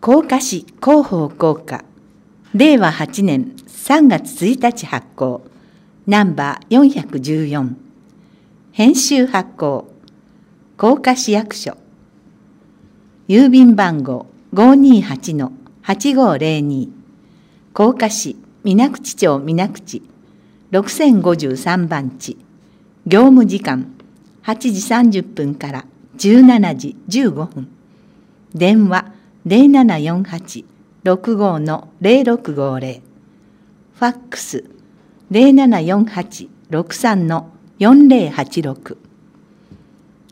甲賀市広報効果令和8年3月1日発行ナンバー414編集発行甲賀市役所郵便番号 528-8502 甲賀市水口町水口6053番地業務時間8時30分から17時15分電話 0748-65-0650 ファックス 0748-63-4086